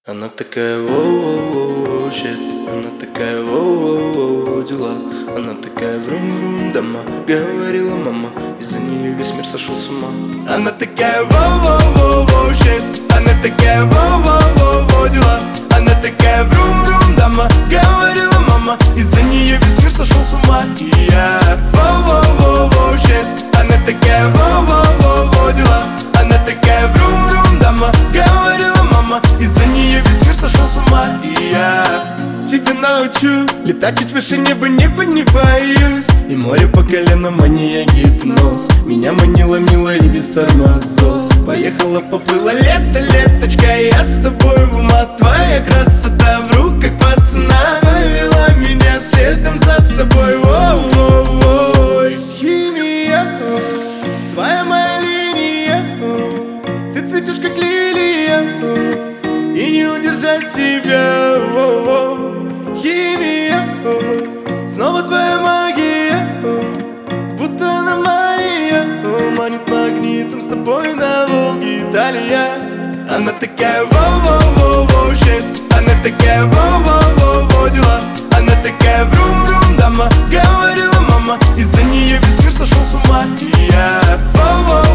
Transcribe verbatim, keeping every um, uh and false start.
Она такая воу-воу-воу, щит. Она такая воу-воу-воу, дела. Она такая врум-врум, дома. Говорила мама, из-за нее весь мир сошел с ума. Она такая воу-воу-воу, щит. Она такая воу-воу-воу, дела. Она такая врум-врум, дома. Говорила мама, из-за нее весь мир сошел с ума. И я воу-воу-воу, щит. Она такая воу-воу-воу, дела. Она такая врум-врум, дома. Говорила мама, из-за нее весь мир сошел с ума. И я тебя научу летать чуть выше неба, неба не боюсь. И море по колено, мания, гипноз. Меня манила милая и без тормозов. Поехала, поплыла, лето, леточка. Я с тобой в ума, твоя красота в руках пацана повела меня следом за собой. Воу-воу-воу, химия, твоя моя линия. Ты цветешь как лилия, и не удержать себя. Воу-воу, химия, снова твоя магия, будто аномалия, манит магнитом с тобой на Волге, Италия. Она такая воу-воу-воу, щит. Она такая воу-воу-воу, дела. Она такая врум-врум, дома. Говорила мама, из-за нее весь мир сошел с ума. И я воу-воу